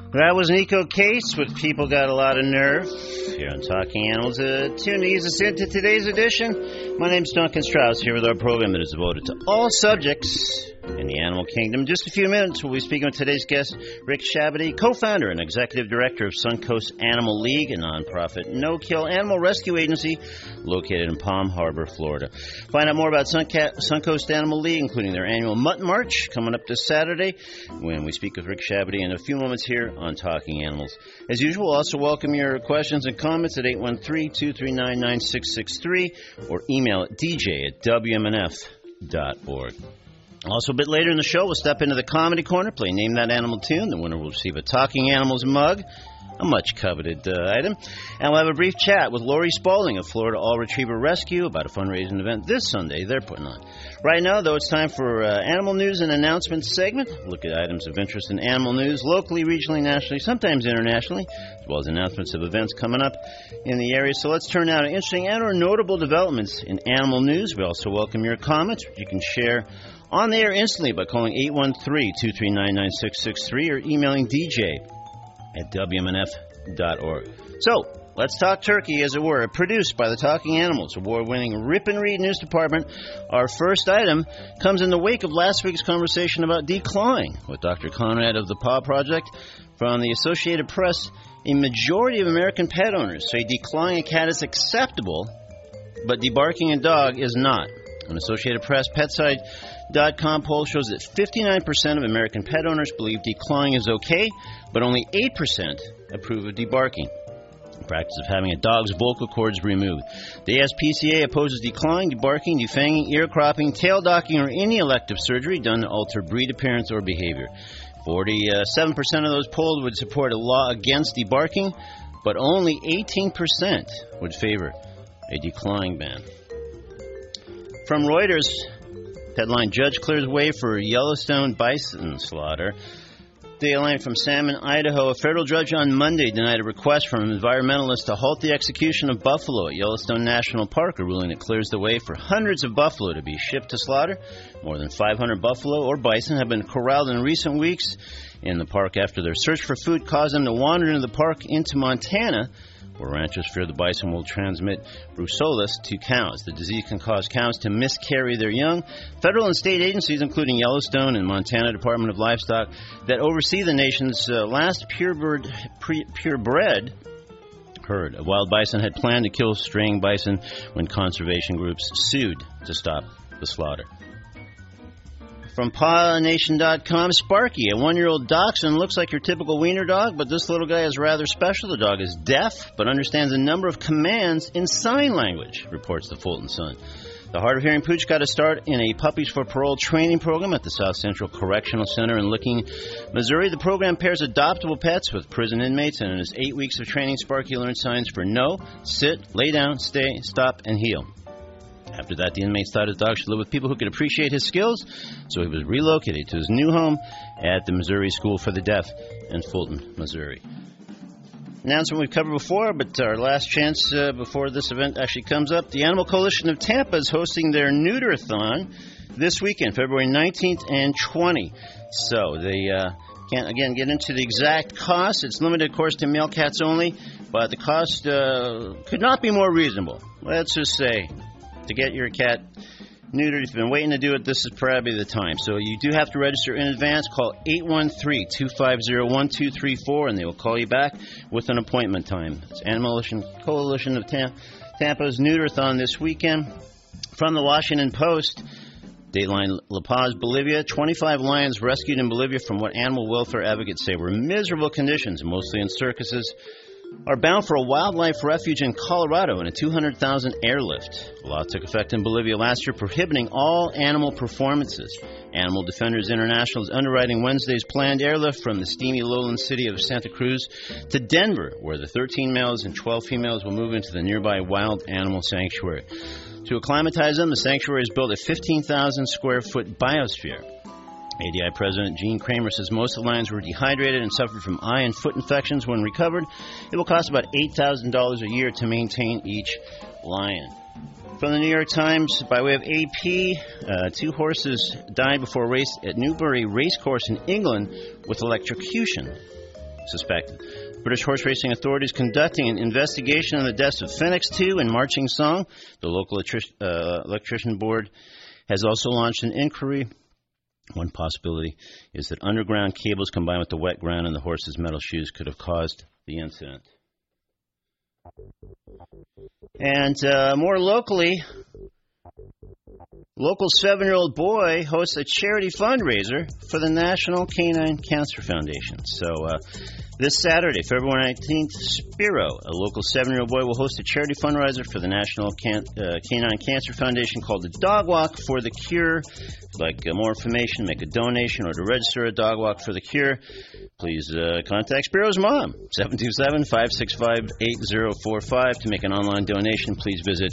That was Nico Case with People Got a Lot of Nerve here on Talking Animals. Tune to ease us into today's edition. My name's Duncan Strauss here with our program that is devoted to all subjects in the animal kingdom. In just a few minutes, we'll be speaking with today's guest, Rick Shabadee, co-founder and executive director of Suncoast Animal League, a nonprofit no-kill animal rescue agency located in Palm Harbor, Florida. Find out more about Suncoast Animal League, including their annual Mutton March coming up this Saturday, when we speak with Rick Shabadee in a few moments here on Talking Animals. As usual, we'll also welcome your questions and comments at 813-239-9663 or email at dj@wmnf.org. Also, a bit later in the show, we'll step into the Comedy Corner, play Name That Animal Tune. The winner will receive a Talking Animals mug, a much-coveted item. And we'll have a brief chat with Lori Spaulding of Florida All Retriever Rescue about a fundraising event this Sunday they're putting on. Right now, though, it's time for Animal News and Announcements segment. Look at items of interest in animal news, locally, regionally, nationally, sometimes internationally, as well as announcements of events coming up in the area. So let's turn now to interesting and or notable developments in animal news. We also welcome your comments, which you can share on the air instantly by calling 813-239-9663 or emailing dj@wmnf.org. So, let's talk turkey, as it were, produced by the Talking Animals award-winning Rip and Read News Department. Our first item comes in the wake of last week's conversation about declawing with Dr. Conrad of the Paw Project. From the Associated Press, a majority of American pet owners say declawing a cat is acceptable, but debarking a dog is not. An Associated Press PetSide.com poll shows that 59% of American pet owners believe declawing is okay, but only 8% approve of debarking. The practice of having a dog's vocal cords removed. The ASPCA opposes declawing, debarking, defanging, ear cropping, tail docking, or any elective surgery done to alter breed appearance or behavior. 47% of those polled would support a law against debarking, but only 18% would favor a declawing ban. From Reuters, headline, Judge clears way for Yellowstone bison slaughter. Data line from Salmon, Idaho. A federal judge on Monday denied a request from environmentalists to halt the execution of buffalo at Yellowstone National Park, a ruling that clears the way for hundreds of buffalo to be shipped to slaughter. More than 500 buffalo or bison have been corralled in recent weeks in the park after their search for food caused them to wander into the park into Montana, where ranchers fear the bison will transmit brucellosis to cows. The disease can cause cows to miscarry their young. Federal and state agencies, including Yellowstone and Montana Department of Livestock, that oversee the nation's last purebred herd of wild bison, had planned to kill straying bison when conservation groups sued to stop the slaughter. From PawNation.com, Sparky, a 1-year-old dachshund, looks like your typical wiener dog, but this little guy is rather special. The dog is deaf, but understands a number of commands in sign language, reports the Fulton Sun. The hard of hearing pooch got a start in a Puppies for Parole training program at the South Central Correctional Center in Licking, Missouri. The program pairs adoptable pets with prison inmates, and in his 8 weeks of training, Sparky learned signs for no, sit, lay down, stay, stop, and heel. After that, the inmates thought his dog should live with people who could appreciate his skills, so he was relocated to his new home at the Missouri School for the Deaf in Fulton, Missouri. Announcement we've covered before, but our last chance before this event actually comes up. The Animal Coalition of Tampa is hosting their Neuter-a-thon this weekend, February 19th and 20th. So they can't, again, get into the exact cost. It's limited, of course, to male cats only, but the cost could not be more reasonable. Let's just say, to get your cat neutered, if you've been waiting to do it, this is probably the time. So you do have to register in advance. Call 813-250-1234, and they will call you back with an appointment time. It's Animal Coalition of Tampa's Neuter-a-thon this weekend. From the Washington Post, Dateline La Paz, Bolivia. 25 lions rescued in Bolivia from what animal welfare advocates say were miserable conditions, mostly in circuses, are bound for a wildlife refuge in Colorado in a $200,000 airlift. The law took effect in Bolivia last year, prohibiting all animal performances. Animal Defenders International is underwriting Wednesday's planned airlift from the steamy lowland city of Santa Cruz to Denver, where the 13 males and 12 females will move into the nearby wild animal sanctuary. To acclimatize them, the sanctuary has built a 15,000-square-foot biosphere. ADI President Gene Kramer says most of the lions were dehydrated and suffered from eye and foot infections when recovered. It will cost about $8,000 a year to maintain each lion. From the New York Times, by way of AP, 2 horses died before a race at Newbury Racecourse in England with electrocution. suspected. British horse racing authorities conducting an investigation on the deaths of Phoenix 2 and Marching Song. The local electrician board has also launched an inquiry. One possibility is that underground cables combined with the wet ground and the horse's metal shoes could have caused the incident. And more locally, local 7-year-old boy hosts a charity fundraiser for the National Canine Cancer Foundation. So this Saturday, February 19th, Spiro, a local 7-year-old boy, will host a charity fundraiser for the National Canine Cancer Foundation called the Dog Walk for the Cure. If you'd like more information, make a donation, or to register a Dog Walk for the Cure, please contact Spiro's mom, 727-565-8045. To make an online donation, please visit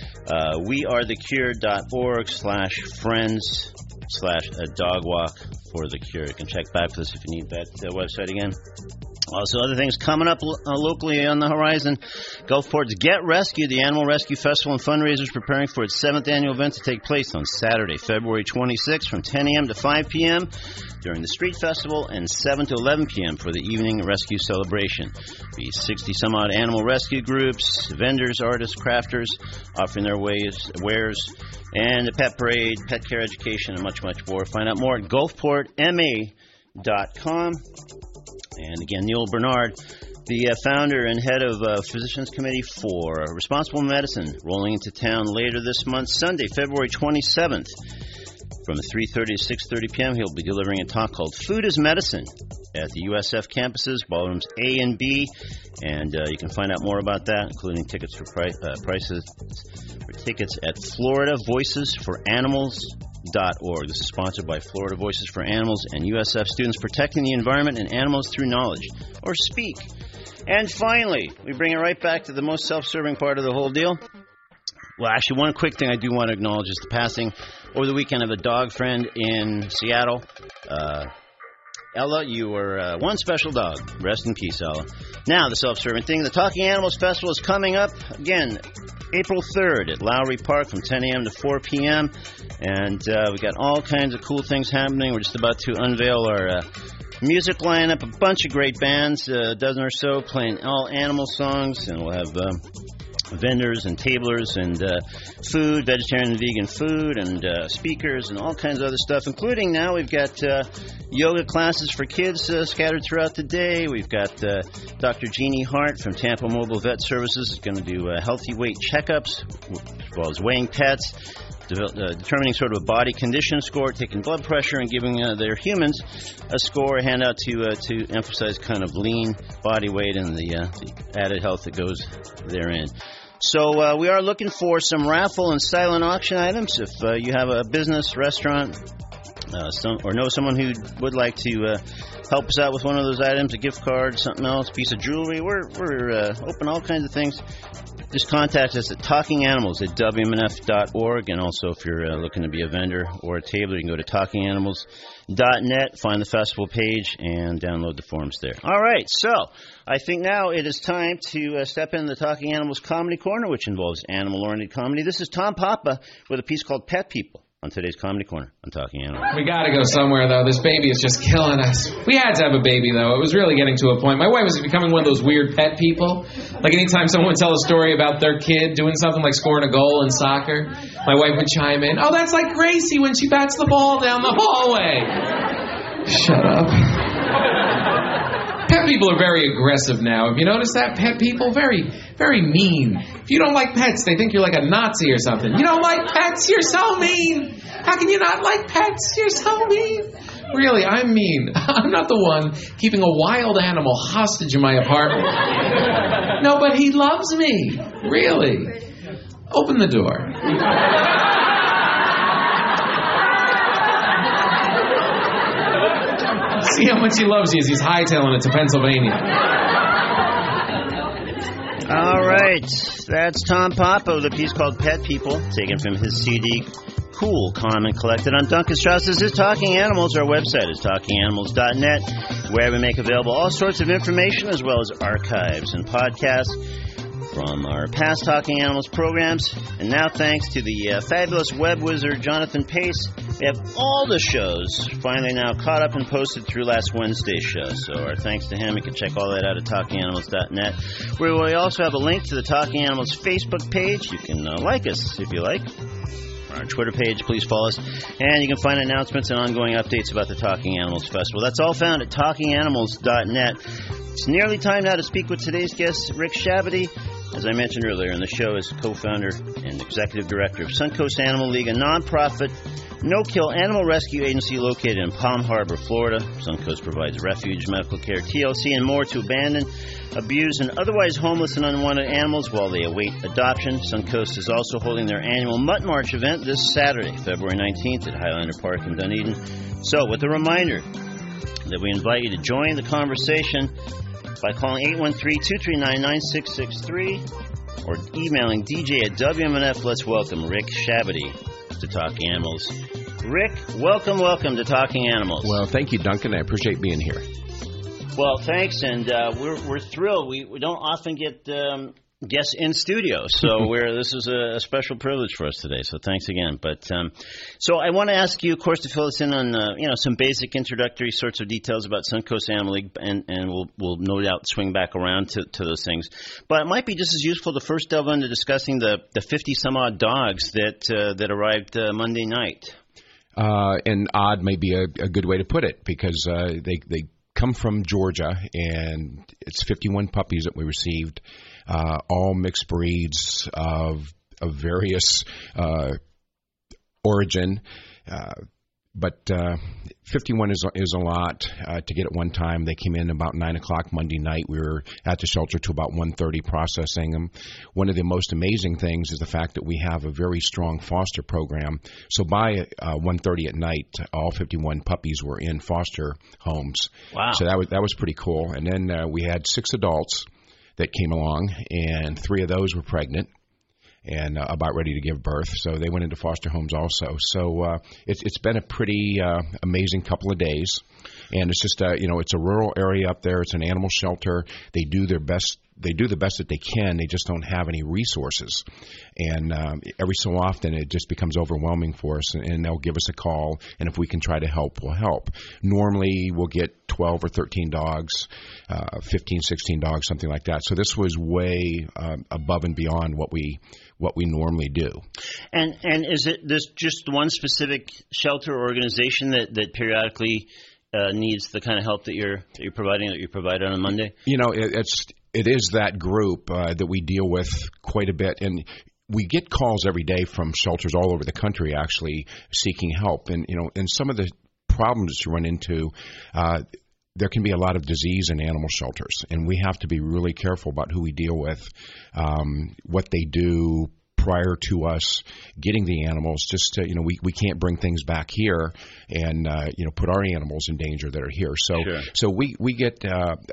wearethecure.org/friends/a dog walk for the cure. You can check back for this if you need that website again. Also, other things coming up locally on the horizon. Gulfport's Get Rescue, the Animal Rescue Festival and fundraisers, preparing for its 7th annual event to take place on Saturday, February 26th from 10 a.m. to 5 p.m. during the Street Festival, and 7 to 11 p.m. for the evening rescue celebration. Be 60-some-odd animal rescue groups, vendors, artists, crafters offering their wares, and a pet parade, pet care education, and much, much more. Find out more at gulfportma.com. And again, Neil Bernard, the founder and head of Physicians Committee for Responsible Medicine, rolling into town later this month, Sunday, February 27th. From 3:30 to 6:30 p.m., he'll be delivering a talk called Food is Medicine at the USF campuses, ballrooms A and B. And you can find out more about that, including tickets for prices for tickets at FloridaVoicesForAnimals.org. This is sponsored by Florida Voices for Animals and USF Students Protecting the Environment and Animals Through Knowledge, or SPEAK. And finally, we bring it right back to the most self-serving part of the whole deal. Well, actually, one quick thing I do want to acknowledge is the passing over the weekend of a dog friend in Seattle. Ella, you were one special dog. Rest in peace, Ella. Now, the self-serving thing. The Talking Animals Festival is coming up, again, April 3rd at Lowry Park from 10 a.m. to 4 p.m. And we got all kinds of cool things happening. We're just about to unveil our music lineup. A bunch of great bands, a dozen or so, playing all animal songs. And we'll have vendors and tablers and food, vegetarian and vegan food, and speakers and all kinds of other stuff, including now we've got yoga classes for kids scattered throughout the day. We've got Dr. Jeannie Hart from Tampa Mobile Vet Services is going to do healthy weight checkups, as well as weighing pets, determining sort of a body condition score, taking blood pressure, and giving their humans a score, a handout to emphasize kind of lean body weight and the added health that goes therein. So we are looking for some raffle and silent auction items. If you have a business, restaurant, or know someone who would like to help us out with one of those items, a gift card, something else, piece of jewelry, we're open all kinds of things. Just contact us at talkinganimals@wmnf.org. And also, if you're looking to be a vendor or a tabler, you can go to talkinganimals.net, find the festival page, and download the forms there. All right, so I think now it is time to step into the Talking Animals Comedy Corner, which involves animal-oriented comedy. This is Tom Papa with a piece called Pet People on today's Comedy Corner on Talking Animals. We got to go somewhere, though. This baby is just killing us. We had to have a baby, though. It was really getting to a point. My wife was becoming one of those weird pet people. Like anytime someone would tell a story about their kid doing something like scoring a goal in soccer, my wife would chime in, "Oh, that's like Gracie when she bats the ball down the hallway." Shut up. Pet people are very aggressive now. Have you noticed that? Pet people, very, very mean. If you don't like pets, they think you're like a Nazi or something. You don't like pets? You're so mean. How can you not like pets? You're so mean. Really, I'm mean. I'm not the one keeping a wild animal hostage in my apartment. No, but he loves me. Really. Open the door. See how much he loves you as he's hightailing it to Pennsylvania. All right. That's Tom Papa with a piece called Pet People, taken from his CD, Cool, Calm, and Collected on Duncan Strauss. This is Talking Animals. Our website is talkinganimals.net, where we make available all sorts of information as well as archives and podcasts from our past Talking Animals programs. And now, thanks to the fabulous web wizard Jonathan Pace, We have all the shows finally now caught up and posted through last Wednesday's show. So our thanks to him. You can check all that out at TalkingAnimals.net, where we also have a link to the Talking Animals Facebook page. You can like us if you like. Our Twitter page, please follow us. And you can find announcements and ongoing updates about the Talking Animals Festival. That's all found at TalkingAnimals.net. It's nearly time now to speak with today's guest, Rick Shabady. As I mentioned earlier, and the show is co-founder and executive director of Suncoast Animal League, a nonprofit no-kill animal rescue agency located in Palm Harbor, Florida. Suncoast provides refuge, medical care, TLC, and more to abandoned, abused, and otherwise homeless and unwanted animals while they await adoption. Suncoast is also holding their annual Mutt March event this Saturday, February 19th at Highlander Park in Dunedin. So, with a reminder that we invite you to join the conversation by calling 813-239-9663 or emailing DJ at WMNF. Let's welcome Rick Shabady to Talking Animals. Rick, welcome to Talking Animals. Well, thank you, Duncan. I appreciate being here. Well, thanks, and we're thrilled. We don't often get guests in studio, so this is a special privilege for us today. So thanks again. But so I want to ask you, of course, to fill us in on some basic introductory sorts of details about Suncoast Animal League, and we'll no doubt swing back around to those things. But it might be just as useful to first delve into discussing the 50 some odd dogs that arrived Monday night. And odd may be a good way to put it, because they come from Georgia, and it's 51 puppies that we received. All mixed breeds of various origin, but 51 is a lot to get at one time. They came in about 9 o'clock Monday night. We were at the shelter to about 1:30 processing them. One of the most amazing things is the fact that we have a very strong foster program. So by 1:30 at night, all 51 puppies were in foster homes. Wow! So that was pretty cool. And then we had 6 adults that came along, and 3 of those were pregnant and about ready to give birth. So they went into foster homes also. So it's been a pretty amazing couple of days. And it's just, it's a rural area up there. It's an animal shelter. They do their best. They do the best that they can. They just don't have any resources. And every so often it just becomes overwhelming for us, and they'll give us a call, and if we can try to help, we'll help. Normally we'll get 12 or 13 dogs, 15, 16 dogs, something like that. So this was way above and beyond what we normally do. And is it this just one specific shelter or organization that periodically needs the kind of help that you're providing, that you provide on a Monday? It is that group that we deal with quite a bit, and we get calls every day from shelters all over the country actually seeking help. And and some of the problems that you run into, there can be a lot of disease in animal shelters, and we have to be really careful about who we deal with, what they do prior to us getting the animals. Just to, we can't bring things back here and put our animals in danger that are here. So Sure. So we get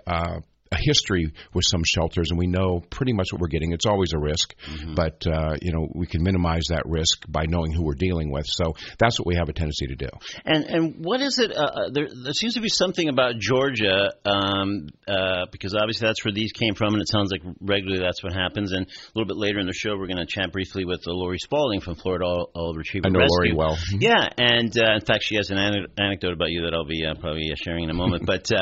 a history with some shelters, and we know pretty much what we're getting. It's always a risk, but we can minimize that risk by knowing who we're dealing with. So that's what we have a tendency to do. And what is it? There seems to be something about Georgia, because obviously that's where these came from, and it sounds like regularly that's what happens. And a little bit later in the show, we're going to chat briefly with Lori Spalding from Florida All Retriever I know Rescue. Lori well. Yeah, and in fact, she has an anecdote about you that I'll be probably sharing in a moment. But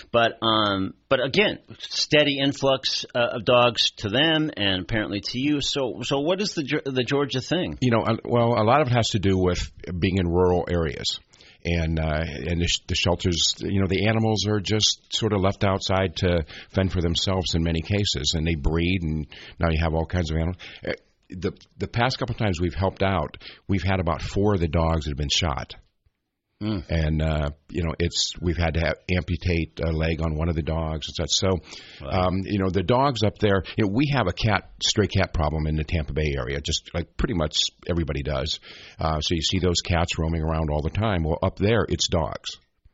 again, steady influx of dogs to them, and apparently to you. So what is the Georgia thing? Well, a lot of it has to do with being in rural areas. And the shelters, the animals are just sort of left outside to fend for themselves in many cases, and they breed, and now you have all kinds of animals. The past couple of times we've helped out, we've had about 4 of the dogs that have been shot. And, we've had to amputate a leg on one of the dogs and such. So, Wow. The dogs up there, we have a stray cat problem in the Tampa Bay area, just like pretty much everybody does. So you see those cats roaming around all the time. Well, up there, it's dogs.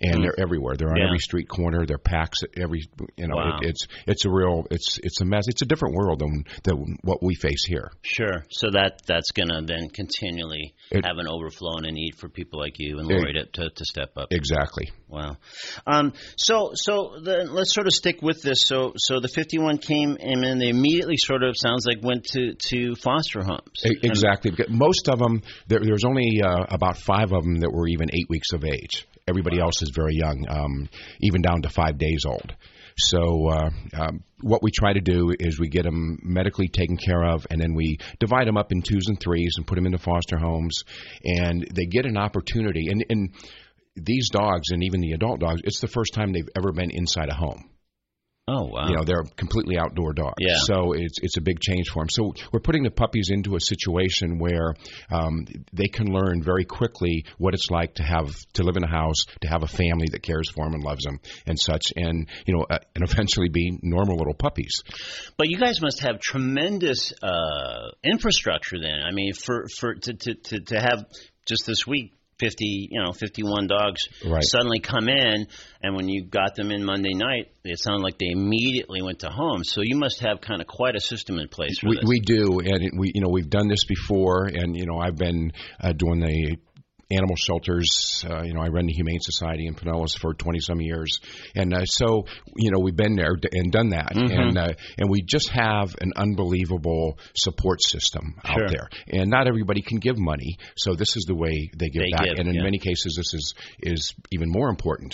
and they're everywhere. They're on every street corner. They're packs at every. Wow. It's a mess. It's a different world than what we face here. Sure. So that's going to then continually have an overflow and a need for people like you and Lori to step up. Exactly. Wow. So then let's sort of stick with this. So the 51 came in and they immediately sort of sounds like went to foster homes. Exactly. Most of them, there's only about 5 of them that were even 8 weeks of age. Everybody else is very young, even down to 5 days old. So what we try to do is we get them medically taken care of, and then we divide them up in 2s and 3s and put them into foster homes, and they get an opportunity. And these dogs, and even the adult dogs, it's the first time they've ever been inside a home. Oh, wow. They're completely outdoor dogs. Yeah. So it's a big change for them. So we're putting the puppies into a situation where they can learn very quickly what it's like to live in a house, to have a family that cares for them and loves them and such, and eventually be normal little puppies. But you guys must have tremendous infrastructure then. I mean, to have just this week 51 dogs suddenly come in, and when you got them in Monday night, it sounded like they immediately went to home. So you must have kind of quite a system in place for this. We do, and we've done this before, and I've been doing the animal shelters. I run the Humane Society in Pinellas for 20-some years. And so, we've been there and done that. Mm-hmm. And we just have an unbelievable support system out there. And not everybody can give money, so this is the way they give back. And in many cases, this is even more important.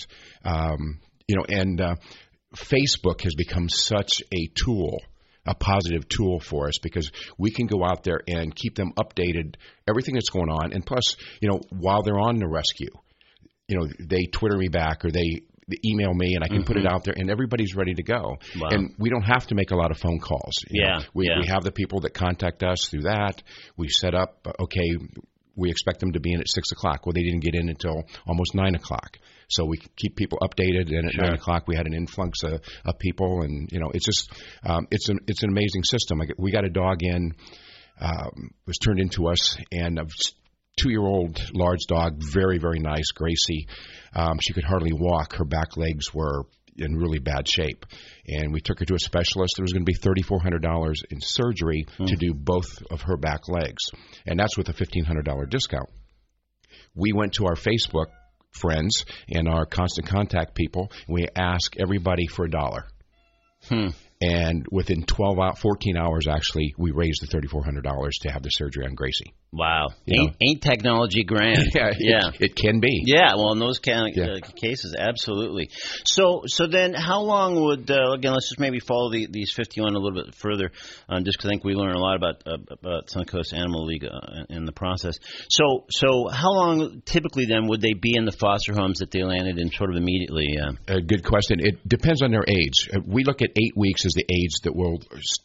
Facebook has become such a tool, a positive tool for us, because we can go out there and keep them updated, everything that's going on. And plus, while they're on the rescue, they Twitter me back or they email me, and I can put it out there, and everybody's ready to go. Wow. And we don't have to make a lot of phone calls. We have the people that contact us through that. We set up, we expect them to be in at 6 o'clock. Well, they didn't get in until almost 9 o'clock. So we keep people updated, and at 9 o'clock we had an influx of people, and it's just it's an amazing system. We got a dog in, was turned into us, and a 2-year-old large dog, very, very nice, Gracie. She could hardly walk. Her back legs were in really bad shape, and we took her to a specialist. There was going to be $3,400 in surgery to do both of her back legs, and that's with a $1,500 discount. We went to our Facebook friends and our constant contact people, and we ask everybody for $1. And within 14 hours, actually, we raised the $3,400 to have the surgery on Gracie. Wow. Ain't technology grand? It can be. Yeah, well, in those kind of cases, absolutely. So then how long would, again, let's just maybe follow these 51 a little bit further, just because I think we learn a lot about Suncoast Animal League in the process. So how long typically then would they be in the foster homes that they landed in sort of immediately? A good question. It depends on their age. We look at 8 weeks as the age that we'll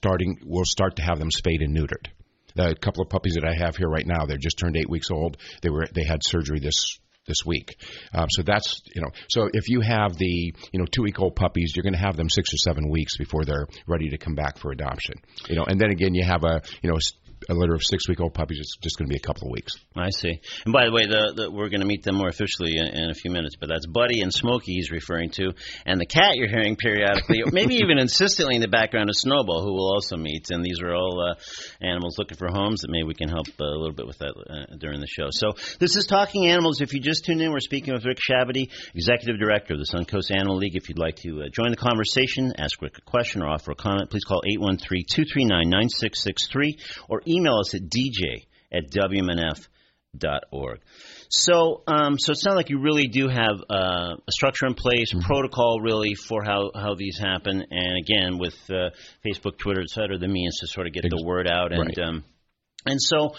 start to have them spayed and neutered. The couple of puppies that I have here right now, they just turned 8 weeks old. They had surgery this week. So that's, so if you have the, 2-week-old puppies, you're going to have them 6 or 7 weeks before they're ready to come back for adoption. And then again, you have a litter of 6-week-old puppies. It's just going to be a couple of weeks. I see. And by the way, we're going to meet them more officially in a few minutes, but that's Buddy and Smokey he's referring to. And the cat you're hearing periodically, maybe even insistently in the background, is Snowball, who we'll also meet. And these are all animals looking for homes that maybe we can help a little bit with that during the show. So this is Talking Animals. If you just tuned in, we're speaking with Rick Shabadee, Executive Director of the Suncoast Animal League. If you'd like to join the conversation, ask Rick a question or offer a comment, please call 813-239-9663 or email us at dj@wmnf.org. So it sounds like you really do have a structure in place, protocol really for how these happen, and again with Facebook, Twitter, et cetera, the means to sort of get the word out. And so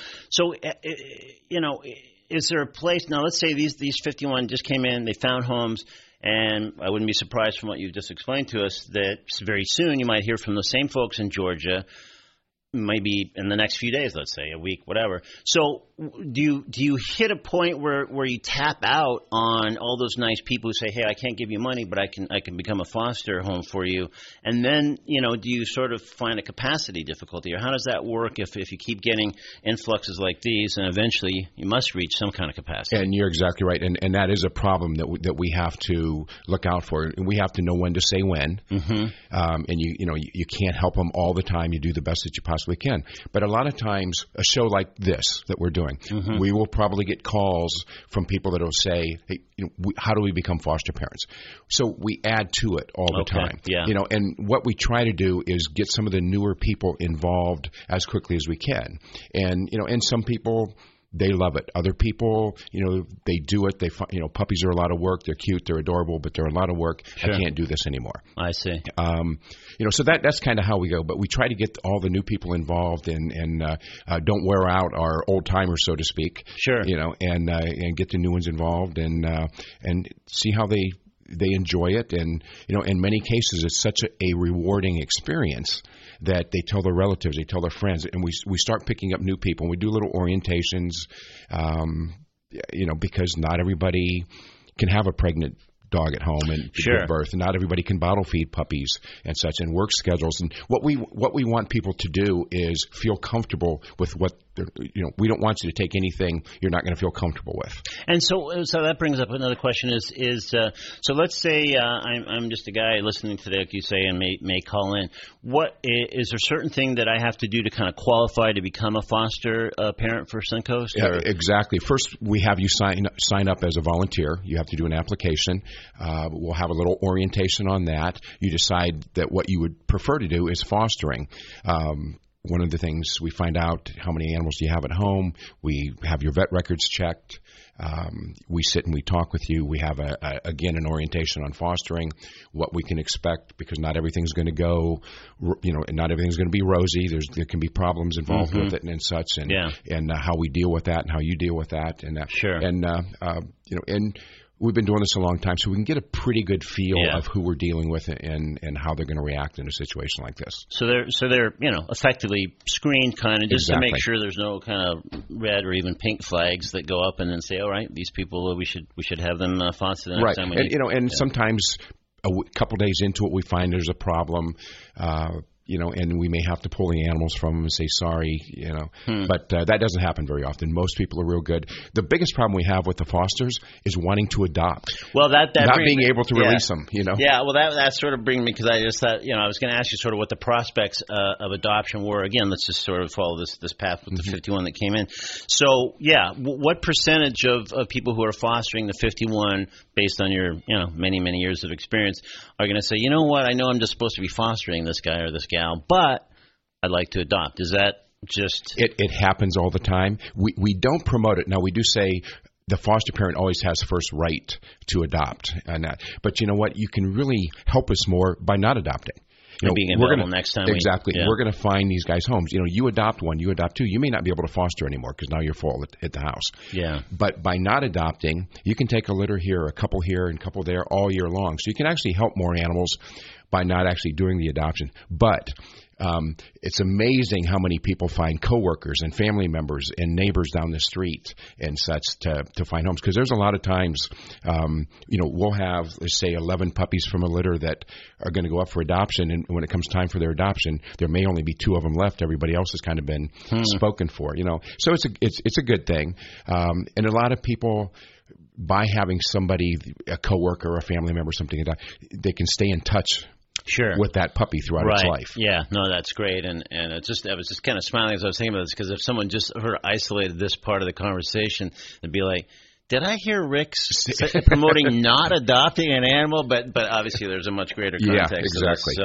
is there a place now? Let's say these 51 just came in, they found homes. And I wouldn't be surprised from what you've just explained to us that very soon you might hear from the same folks in Georgia, maybe in the next few days, let's say, a week, whatever. So do you hit a point where you tap out on all those nice people who say, hey, I can't give you money, but I can become a foster home for you? And then, do you sort of find a capacity difficulty, or how does that work if you keep getting influxes like these, and eventually you must reach some kind of capacity? And you're exactly right, and that is a problem that we have to look out for. And we have to know when to say when, and you can't help them all the time. You do the best that you possibly can, but a lot of times, a show like this that we're doing, we will probably get calls from people that will say, hey, how do we become foster parents? So we add to it all the time. Yeah. And what we try to do is get some of the newer people involved as quickly as we can. And some people, they love it. Other people, they do it. Puppies are a lot of work. They're cute. They're adorable, but they're a lot of work. Sure. I can't do this anymore. I see. So that's kind of how we go. But we try to get all the new people involved and don't wear out our old timers, so to speak. Sure. And get the new ones involved and see how they enjoy it. And in many cases, it's such a rewarding experience that they tell their relatives, they tell their friends, and we start picking up new people. And we do little orientations, because not everybody can have a pregnant dog at home and give birth, and not everybody can bottle feed puppies and such, and work schedules. And what we want people to do is feel comfortable with what we don't want you to take anything you're not going to feel comfortable with. And so that brings up another question: is so let's say I'm just a guy listening today, like you say, and may call in. What is there certain thing that I have to do to kind of qualify to become a foster parent for Suncoast? Yeah, exactly. First, we have you sign up as a volunteer. You have to do an application. We'll have a little orientation on that. You decide that what you would prefer to do is fostering. One of the things we find out, how many animals do you have at home? We have your vet records checked. We sit and we talk with you. We have, again, an orientation on fostering, what we can expect, because not everything's going to go, not everything's going to be rosy. There can be problems involved with it and such, and how we deal with that and how you deal with that. And sure. And we've been doing this a long time, so we can get a pretty good feel of who we're dealing with and how they're going to react in a situation like this. So they're effectively screened kind of just to make sure there's no kind of red or even pink flags that go up and then say, all right, these people we should have them fostered the next time we need. And sometimes a couple days into it we find there's a problem. And we may have to pull the animals from them and say sorry, But that doesn't happen very often. Most people are real good. The biggest problem we have with the fosters is wanting to adopt. Well, that not being able to release them, Yeah, well, that sort of brings me, because I just thought, I was going to ask you sort of what the prospects of adoption were. Again, let's just sort of follow this path with the 51 that came in. So, what percentage of people who are fostering the 51, based on your, many, many years of experience, are going to say, you know what, I know I'm just supposed to be fostering this guy or this gal, but I'd like to adopt. Is that just... It happens all the time. We don't promote it. Now, we do say the foster parent always has first right to adopt. But you know what? You can really help us more by not adopting. Being available next time. Exactly. We're going to find these guys homes. You adopt one, you adopt two. You may not be able to foster anymore because now you're full at the house. Yeah. But by not adopting, you can take a litter here, a couple here, and a couple there all year long. So you can actually help more animals by not actually doing the adoption. But it's amazing how many people find coworkers and family members and neighbors down the street and such to find homes. Because there's a lot of times, we'll have, let's say, 11 puppies from a litter that are going to go up for adoption. And when it comes time for their adoption, there may only be 2 of them left. Everybody else has kind of been spoken for, So it's a good thing. And a lot of people, by having somebody, a coworker or a family member, something, they can stay in touch with that puppy throughout its life. Yeah, no, that's great. And I was just kind of smiling as I was thinking about this, because if someone just heard isolated this part of the conversation, they'd be like, did I hear Rick promoting not adopting an animal? But obviously there's a much greater context. Yeah, exactly.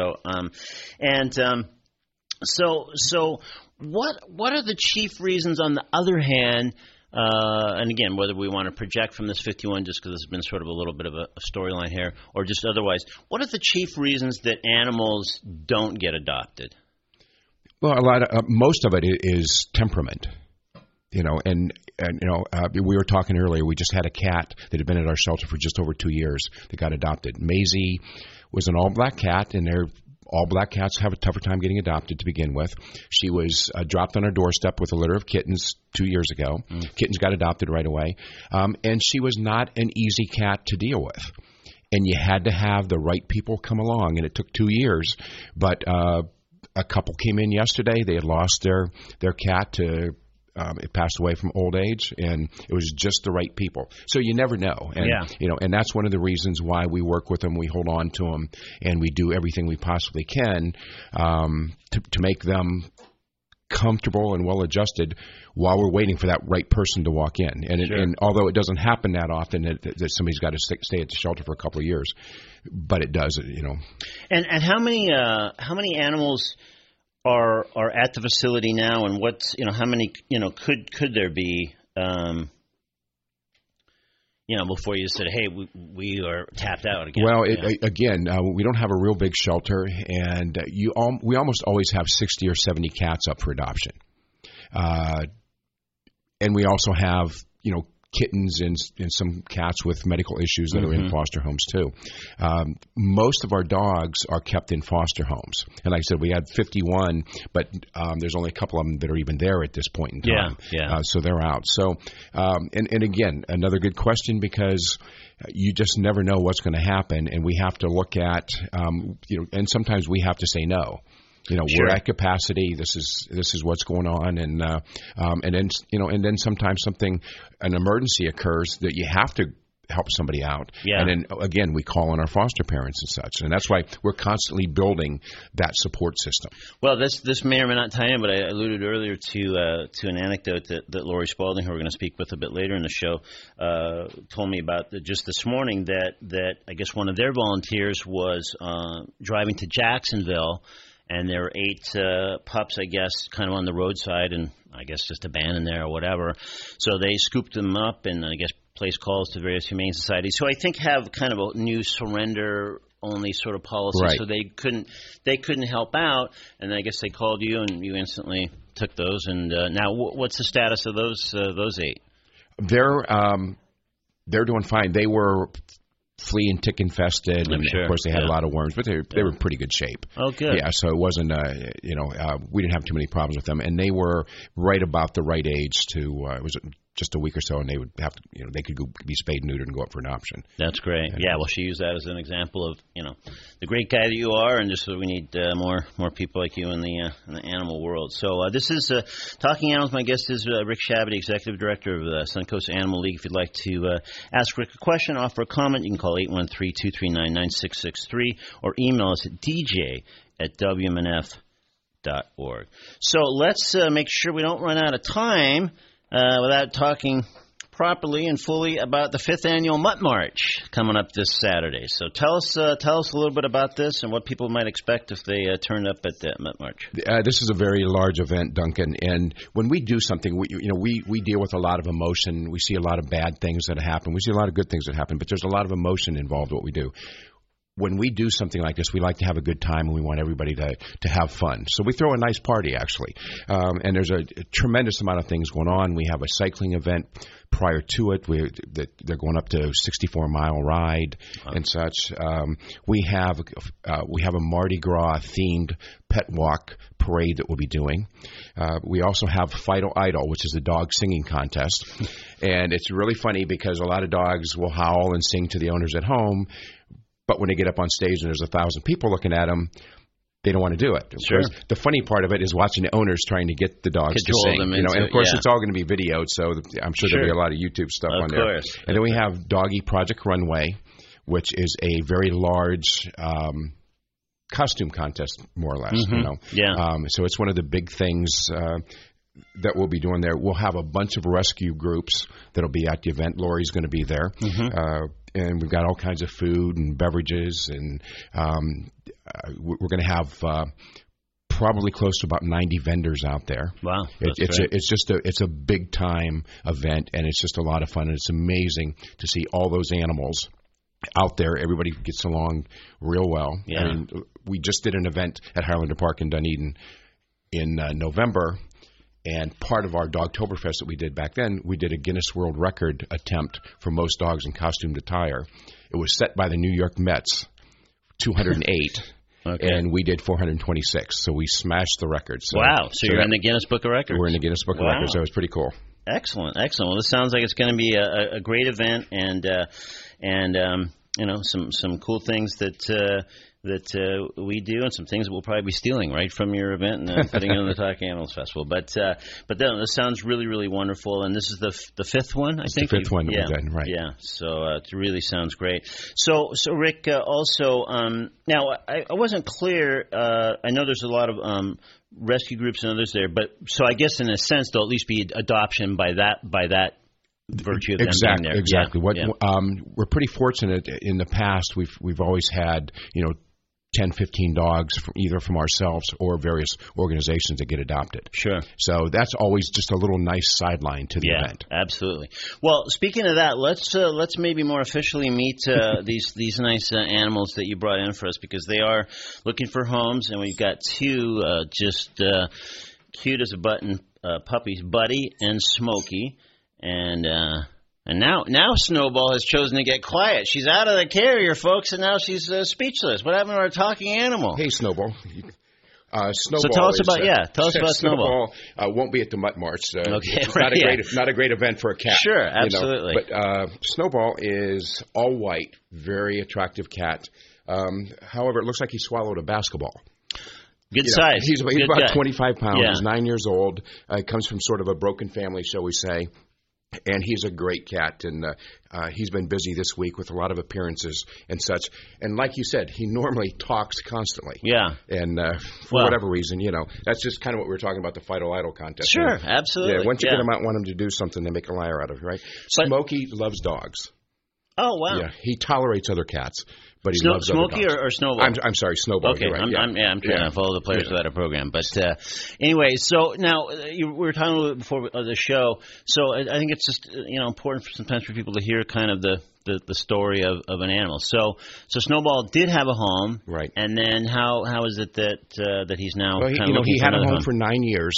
To this. So what are the chief reasons, on the other hand, and again, whether we want to project from this 51 just because it's been sort of a little bit of a storyline here, or just otherwise, what are the chief reasons that animals don't get adopted? Well, most of it is temperament. We were talking earlier, we just had a cat that had been at our shelter for just over 2 years that got adopted. Maisie was an all-black cat, and they're all black cats have a tougher time getting adopted to begin with. She was dropped on our doorstep with a litter of kittens 2 years ago. Kittens got adopted right away. And she was not an easy cat to deal with. And you had to have the right people come along, and it took 2 years. But a couple came in yesterday. They had lost their cat to it passed away from old age, and it was just the right people. So you never know. And, and that's one of the reasons why we work with them, we hold on to them, and we do everything we possibly can to make them comfortable and well-adjusted while we're waiting for that right person to walk in. And although it doesn't happen that often that somebody's got to stay at the shelter for a couple of years, but it does, And how many animals are at the facility now, and what's how many could there be before you said, hey, we are tapped out again? Well, again, we don't have a real big shelter, and we almost always have 60 or 70 cats up for adoption, and we also have kittens and some cats with medical issues that are in foster homes too. Most of our dogs are kept in foster homes. And like I said, we had 51, but there's only a couple of them that are even there at this point in time. So they're out. So, and again, another good question, because you just never know what's going to happen, and we have to look at, and sometimes we have to say no. We're at capacity. This is what's going on, and then sometimes an emergency occurs that you have to help somebody out. And then again, we call on our foster parents and such, and that's why we're constantly building that support system. Well, this may or may not tie in, but I alluded earlier to an anecdote that Lori Spalding, who we're going to speak with a bit later in the show, told me about just this morning that I guess one of their volunteers was driving to Jacksonville. And there were 8 pups, I guess, kind of on the roadside and I guess just abandoned there or whatever. So they scooped them up and I guess placed calls to various humane societies. So I think have kind of a new surrender-only sort of policy. Right. So they couldn't help out. And I guess they called you and you instantly took those. And now what's the status of those 8? They're doing fine. They were flea and tick infested, and of course they had a lot of worms, but they were in pretty good shape. Oh, good. Yeah, so it wasn't, we didn't have too many problems with them, and they were right about the right age to. It was just a week or so, and they would have to, they could be spayed and neutered and go up for adoption. That's great. Yeah, well, she used that as an example of, the great guy that you are, and just so we need more people like you in the animal world. So this is Talking Animals. My guest is Rick Shabadee, Executive Director of the Suncoast Animal League. If you'd like to ask Rick a question, offer a comment, you can call 813-239-9663 or email us at dj@wmnf.org. So let's make sure we don't run out of time without talking properly and fully about the 5th annual Mutt March coming up this Saturday. So tell us a little bit about this and what people might expect if they turn up at the Mutt March. This is a very large event, Duncan, and when we do something, we deal with a lot of emotion. We see a lot of bad things that happen. We see a lot of good things that happen, but there's a lot of emotion involved in what we do. When we do something like this, we like to have a good time, and we want everybody to have fun. So we throw a nice party, actually. And there's a tremendous amount of things going on. We have a cycling event prior to it. They're going up to 64-mile ride and such. We have a Mardi Gras themed pet walk parade that we'll be doing. We also have Fido Idol, which is a dog singing contest. And it's really funny because a lot of dogs will howl and sing to the owners at home. But when they get up on stage and there's 1,000 people looking at them, they don't want to do it. Sure. The funny part of it is watching the owners trying to get the dogs to sing. Them and of course, it's all going to be videoed, so I'm sure there'll be a lot of YouTube stuff on there. Of course. And then we have Doggy Project Runway, which is a very large costume contest, more or less. So it's one of the big things that we'll be doing there. We'll have a bunch of rescue groups that'll be at the event. Lori's going to be there. And we've got all kinds of food and beverages, and we're going to have probably close to about 90 vendors out there. Wow, it's a big time event, and it's just a lot of fun, and it's amazing to see all those animals out there. Everybody gets along real well. Yeah. I mean, we just did an event at Highlander Park in Dunedin in November. And part of our Dogtoberfest that we did back then, we did a Guinness World Record attempt for most dogs in costume attire. It was set by the New York Mets, 208. Okay. and we did 426. So we smashed the record. So, wow. So you're in the Guinness Book of Records? We're in the Guinness Book of Records, so it's pretty cool. Excellent. Well, this sounds like it's going to be a great event, and some cool things that we do, and some things that we'll probably be stealing right from your event and putting it on the Talking Animals Festival. But then this sounds really, really wonderful, and this is the fifth one, I think. The fifth one that we've done, right? Yeah. So it really sounds great. So Rick, also now I wasn't clear. I know there's a lot of rescue groups and others there, but so I guess in a sense there'll at least be adoption by that virtue of them being there. Exactly. Yeah. We're pretty fortunate in the past. We've always had 10, 15 dogs either from ourselves or various organizations that get adopted. Sure. So that's always just a little nice sideline to the event. Absolutely. Well, speaking of that, let's maybe more officially meet these nice animals that you brought in for us, because they are looking for homes, and we've got two just cute as a button puppies, Buddy and Smokey, and now Snowball has chosen to get quiet. She's out of the carrier, folks, and now she's speechless. What happened to our talking animal? Hey, Snowball. Snowball. So tell us about Snowball. Won't be at the Mutt March. Okay, it's not a great event for a cat. Sure, absolutely. But Snowball is all white, very attractive cat. However, it looks like he swallowed a basketball. Good size. He's Good about guy. 25 pounds. Yeah. He's 9 years old. Comes from sort of a broken family, shall we say. And he's a great cat, and he's been busy this week with a lot of appearances and such. And like you said, he normally talks constantly. Yeah. And for whatever reason, that's just kind of what we were talking about, the Fight or Idle contest. Sure, and, absolutely. Yeah, once you get him out and want him to do something, they make a liar out of it, right? Smokey loves dogs. Oh, wow. Yeah, he tolerates other cats, but he loves Smokey other dogs. or Snowball? I'm sorry, Snowball. Okay, right. I'm trying to follow the players without a program. But anyway, so now we were talking a little bit before the show. So I think it's just important sometimes for people to hear kind of the story of an animal. So Snowball did have a home, right? And then how is it that he's now? Well, kind of he had a home home for 9 years.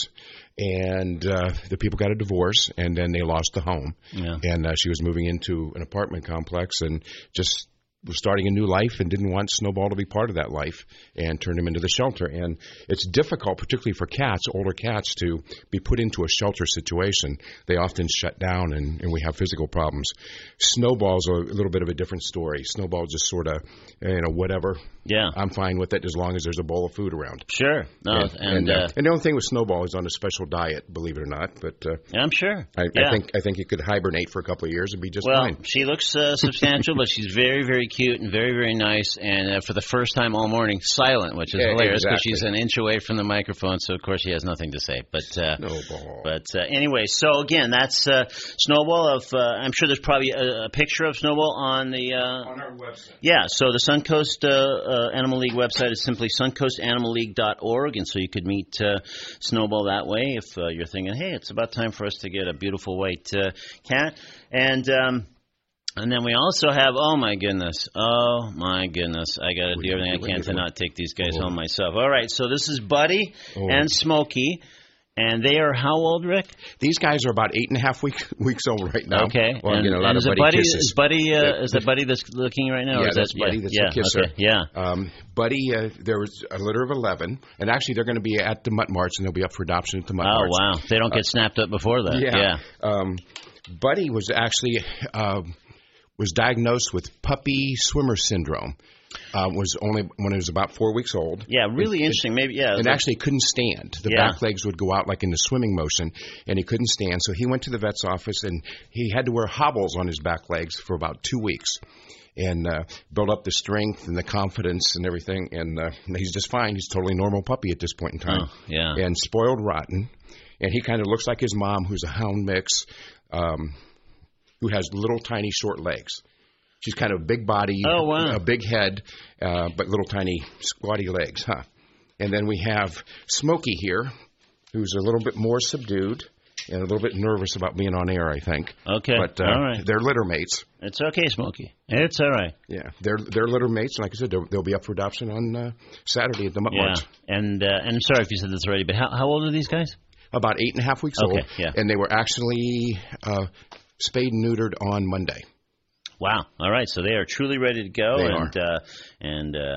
And the people got a divorce, and then they lost the home. Yeah. And she was moving into an apartment complex and just was starting a new life and didn't want Snowball to be part of that life, and turned him into the shelter. And it's difficult, particularly for cats, older cats, to be put into a shelter situation. They often shut down, and we have physical problems. Snowball's a little bit of a different story. Snowball just sort of, whatever. Yeah. I'm fine with it as long as there's a bowl of food around. Sure. No, and the only thing with Snowball is on a special diet, believe it or not. But I'm sure. I think he could hibernate for a couple of years and be just fine. Well, she looks substantial, but she's very, very cute and very, very nice. And for the first time all morning, silent, which is hilarious because she's an inch away from the microphone. So of course she has nothing to say. But Snowball. But anyway, so again, that's Snowball. I'm sure there's probably a picture of Snowball on our website. Yeah. So the Suncoast Animal League website is simply suncoastanimalleague.org, and so you could meet Snowball that way if you're thinking, hey, it's about time for us to get a beautiful white cat. And then we also have, oh my goodness, I got to do everything I can to not take these guys home myself. All right, so this is Buddy and Smokey. And they are how old, Rick? These guys are about 8.5 weeks old right now. Okay. Well, a lot of Buddy kisses. Is that Buddy that's looking right now? Yeah, or is that's Buddy. That's the kisser. Okay. Yeah. Buddy, there was a litter of 11, and actually they're going to be at the Mutt March, and they'll be up for adoption at the Mutt March. Oh, wow. They don't get snapped up before that. Yeah. Buddy was actually was diagnosed with puppy swimmer syndrome. Was only when he was about 4 weeks old. Yeah, really interesting. Maybe and actually couldn't stand. The back legs would go out like in the swimming motion, and he couldn't stand. So he went to the vet's office, and he had to wear hobbles on his back legs for about 2 weeks, and build up the strength and the confidence and everything. And he's just fine. He's a totally normal puppy at this point in time. Oh, yeah. And spoiled rotten. And he kind of looks like his mom, who's a hound mix, who has little tiny short legs. She's kind of big body, a big head, but little tiny squatty legs, huh? And then we have Smokey here, who's a little bit more subdued and a little bit nervous about being on air, I think. Okay, but all right. They're litter mates. It's okay, Smokey. It's all right. Yeah, they're litter mates, and like I said, they'll be up for adoption on Saturday at the Mutt March. And I'm sorry if you said this already, but how old are these guys? About 8.5 weeks old. Yeah. And they were actually spayed and neutered on Monday. Wow. All right. So they are truly ready to go. They are.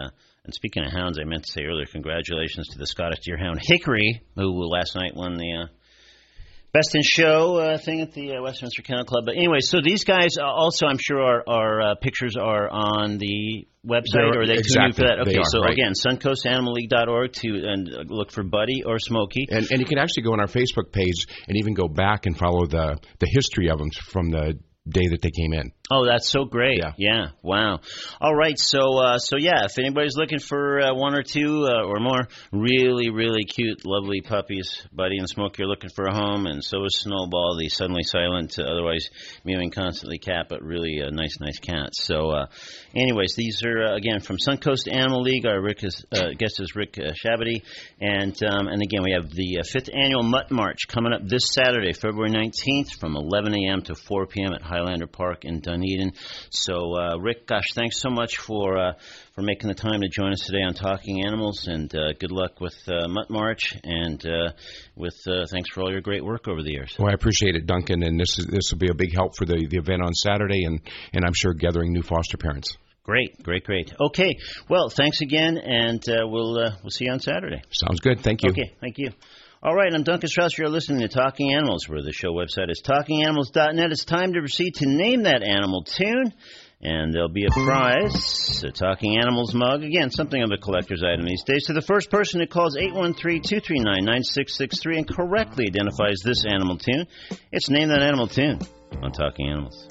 And speaking of hounds, I meant to say earlier, congratulations to the Scottish Deerhound Hickory, who last night won the Best in Show thing at the Westminster Kennel Club. But anyway, so these guys also, I'm sure, our pictures are on the website, or are they too new for that? Okay, so right. Again, suncoastanimalleague.org and look for Buddy or Smokey. And you can actually go on our Facebook page and even go back and follow the history of them from the day that they came in. Oh, that's so great. Yeah. Wow. All right. So yeah, if anybody's looking for one or two or more really, really cute, lovely puppies, Buddy and Smokey are looking for a home, and so is Snowball, the suddenly silent, otherwise mewing constantly cat, but really a nice cat. So anyways, these are, again, from Suncoast Animal League. Our guest is Rick Shabady. And again, we have the 5th Annual Mutt March coming up this Saturday, February 19th from 11 a.m. to 4 p.m. at Highlander Park in Dunedin. So, Rick, gosh, thanks so much for making the time to join us today on Talking Animals, and good luck with Mutt March, and thanks for all your great work over the years. Well, I appreciate it, Duncan, and this will be a big help for the event on Saturday, and I'm sure gathering new foster parents. Great. Okay, well, thanks again, and we'll see you on Saturday. Sounds good. Thank you. Okay, thank you. All right, I'm Duncan Strauss. You're listening to Talking Animals, where the show website is talkinganimals.net. It's time to proceed to name that animal tune, and there'll be a prize, a Talking Animals mug. Again, something of a collector's item these days. So the first person who calls 813-239-9663 and correctly identifies this animal tune, it's Name That Animal Tune on Talking Animals.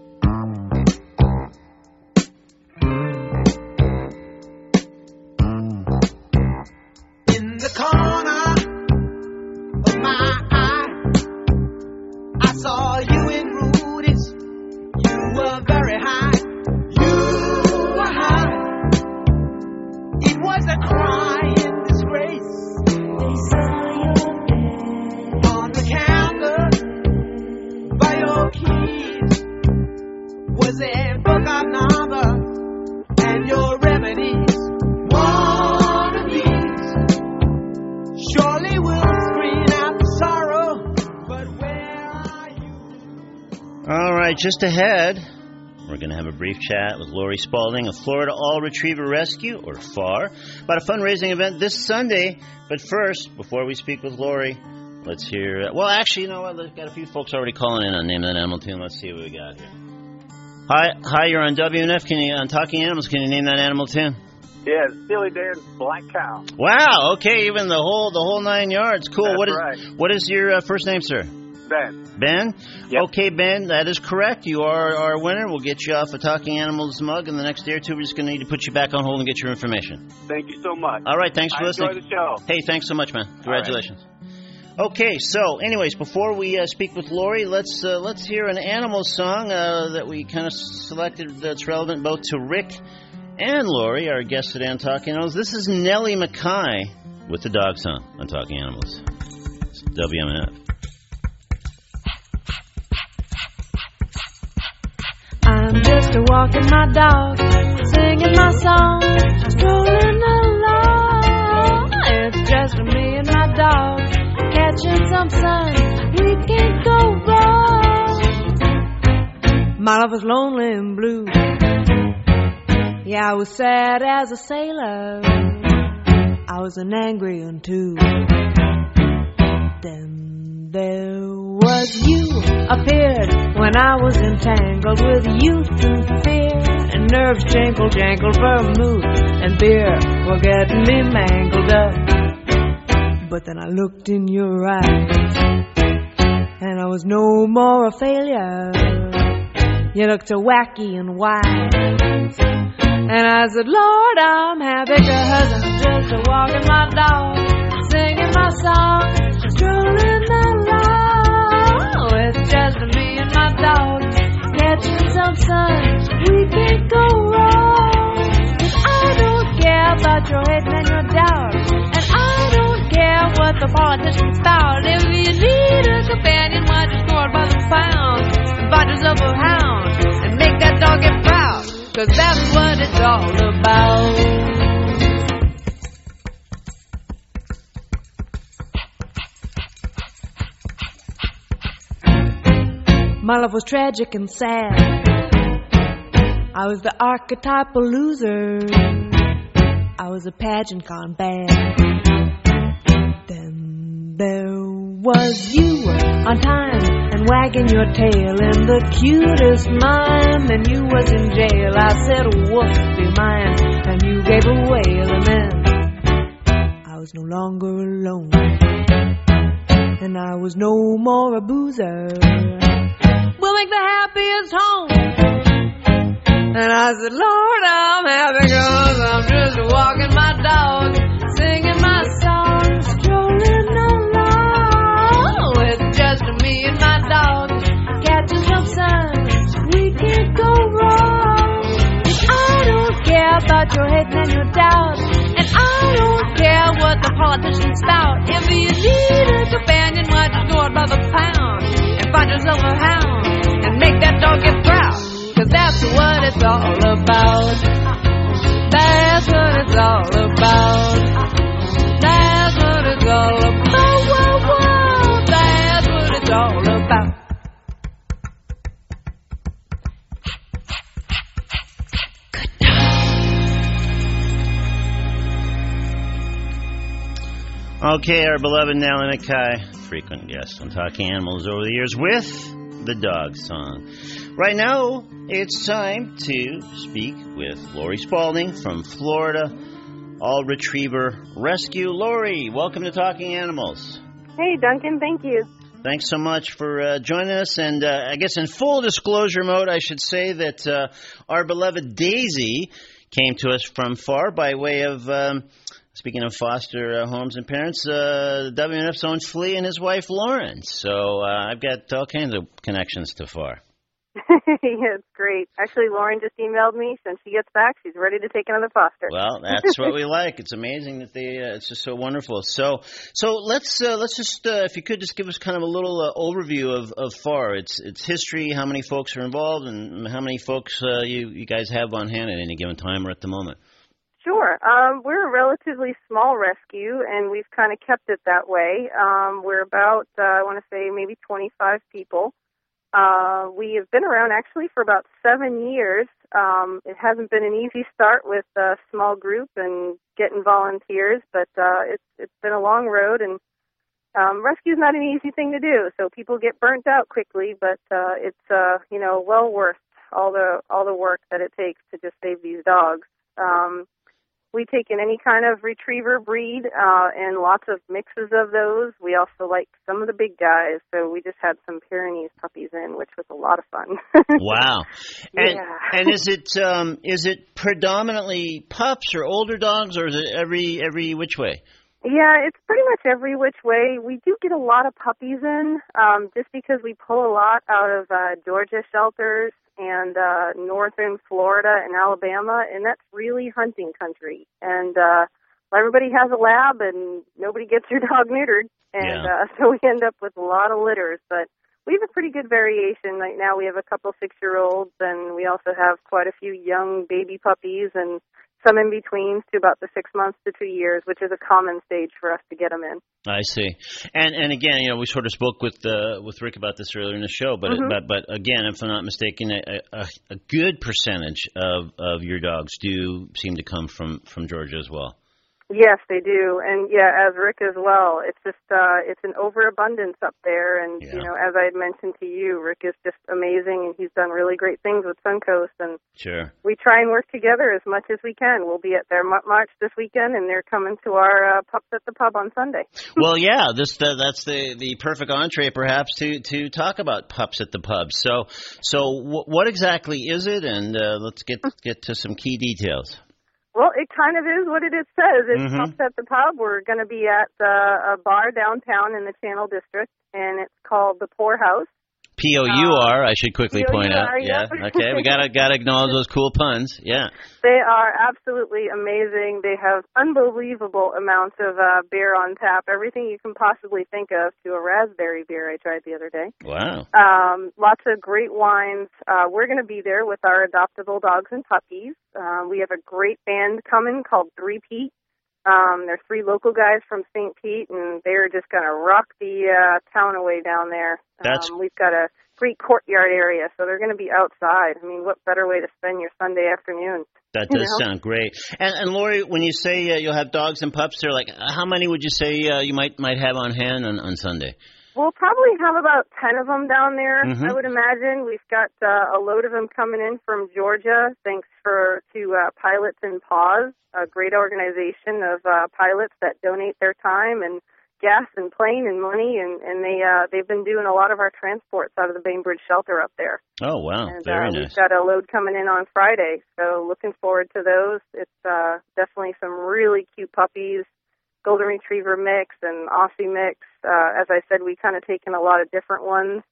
In the corner of my eye, I saw you in Rudy's. You were very high. You were high. It was a crying disgrace. They saw your bed on the counter by your keys. Was a book of numbers and your remedies. One of these surely will screen out the sorrow, but where are you? All right, just ahead, we're going to have a brief chat with Lori Spalding of Florida All Retriever Rescue, or FAR, about a fundraising event this Sunday. But first, before we speak with Lori, let's hear... well, actually, you know what? We've got a few folks already calling in on Name That Animal Tune. Let's see what we got here. Hi, you're on WNF. On Talking Animals, can you name that animal tune? Yeah, Steely Dan's Black Cow. Wow, okay, even the whole 9 yards. Cool. That's What is your first name, sir? Ben. Ben? Yep. Okay, Ben, that is correct. You are our winner. We'll get you off a Talking Animals mug in the next day or two. We're just going to need to put you back on hold and get your information. Thank you so much. All right, thanks for listening. Enjoy the show. Hey, thanks so much, man. Congratulations. Right. Okay, so anyways, before we speak with Lori, let's hear an animal song that we kind of selected that's relevant both to Rick and Lori, our guests today on Talking Animals. This is Nellie Mackay with the dog song on Talking Animals. It's WMNF. I'm just walking my dog, singing my song, strolling along. It's just me and my dog, catching some sun, we can't go wrong. My love was lonely and blue. Yeah, I was sad as a sailor. I was an angry one too. Then there was you appeared when I was entangled with youth and fear, and nerves jangled vermouth and beer were getting me mangled up. But then I looked in your eyes, and I was no more a failure. You looked so wacky and wise, and I said, Lord, I'm happy, 'cause I'm just walking my dog, singing my song, strolling along. It's just me and my dog, catching some sun, we can't go wrong. 'Cause I don't care about your hate and your doubt, and I don't care what the politicians spout. If you need a companion, why just go out by the pound and buy yourself a hound and make that dog get proud, 'cause that's what it's all about. My love was tragic and sad. I was the archetypal loser. I was a pageant gone bad. Then there was you on time and wagging your tail in the cutest mime. And you was in jail. I said, woof, be mine. And you gave a wail, and then I was no longer alone. And I was no more a boozer. We'll make the happiest home. And I said, Lord, I'm happy 'cause I'm just walking my dog, singing my song, strolling along. It's just me and my dog, catching some sun. We can't go wrong. And I don't care about your hate and your doubt. And I don't care what the politicians spout. If you need a companion, why just go out by the pound and find yourself a hound and make that dog get proud. 'Cause that's what it's all about. That's what it's all about. That's what it's all about. Whoa, whoa. That's what it's all about. Okay, our beloved Nally Mackay, frequent guest on Talking Animals over the years with the dog song. Right now, it's time to speak with Lori Spalding from Florida All Retriever Rescue. Lori, welcome to Talking Animals. Hey, Duncan, thank you. Thanks so much for joining us. And I guess in full disclosure mode, I should say that our beloved Daisy came to us from far by way of... speaking of foster homes and parents, WNF's own Flea and his wife Lauren. So I've got all kinds of connections to far. Yeah, it's great. Actually, Lauren just emailed me. Since she gets back, she's ready to take another foster. Well, that's what we like. It's amazing that it's just so wonderful. So let's just if you could just give us kind of a little overview of FAR, its history, how many folks are involved, and how many folks you guys have on hand at any given time or at the moment. Sure. We're a relatively small rescue, and we've kind of kept it that way. We're about, I want to say, maybe 25 people. We have been around actually for about 7 years. It hasn't been an easy start with a small group and getting volunteers, but it's been a long road, and rescue is not an easy thing to do. So people get burnt out quickly, but it's well worth all the work that it takes to just save these dogs. We take in any kind of retriever breed and lots of mixes of those. We also like some of the big guys, so we just had some Pyrenees puppies in, which was a lot of fun. Wow! And, yeah. And is it predominantly pups or older dogs, or is it every which way? Yeah, it's pretty much every which way. We do get a lot of puppies in, just because we pull a lot out of Georgia shelters and northern Florida and Alabama, and that's really hunting country. And everybody has a lab, and nobody gets their dog neutered, and so we end up with a lot of litters. But we have a pretty good variation. Right now we have a couple 6-year-olds, and we also have quite a few young baby puppies, and some in between to about the 6 months to 2 years, which is a common stage for us to get them in. I see. And again, we sort of spoke with Rick about this earlier in the show, but but again, if I'm not mistaken, a good percentage of your dogs do seem to come from Georgia as well. Yes, they do, and as Rick as well. It's just it's an overabundance up there, and as I had mentioned to you, Rick is just amazing, and he's done really great things with Suncoast, and sure, we try and work together as much as we can. We'll be at their march this weekend, and they're coming to our Pups at the Pub on Sunday. Well, that's the perfect entree, perhaps, to talk about Pups at the Pub. So what exactly is it, and let's get to some key details. Well, it kind of is what it says. It's Pups at the Pub. We're going to be at a bar downtown in the Channel District, and it's called the Poorhouse. P-O-U-R, I should quickly point out. Yeah, okay, we gotta acknowledge those cool puns. Yeah, they are absolutely amazing. They have unbelievable amounts of beer on tap. Everything you can possibly think of, to a raspberry beer I tried the other day. Wow. Lots of great wines. We're going to be there with our adoptable dogs and puppies. We have a great band coming called 3 Pete. There's 3 local guys from St. Pete, and they're just going to rock the town away down there. We've got a great courtyard area, so they're going to be outside. I mean, what better way to spend your Sunday afternoon? That does sound great. And Lori, when you say you'll have dogs and pups there, like how many would you say you might have on hand on Sunday? We'll probably have about 10 of them down there, I would imagine. We've got a load of them coming in from Georgia, thanks to Pilots and Paws, a great organization of pilots that donate their time and gas and plane and money, and they've been doing a lot of our transports out of the Bainbridge shelter up there. Oh, wow. And, very nice. We've got a load coming in on Friday, so looking forward to those. It's definitely some really cute puppies, Golden Retriever mix and Aussie mix. As I said, we kind of taken a lot of different ones,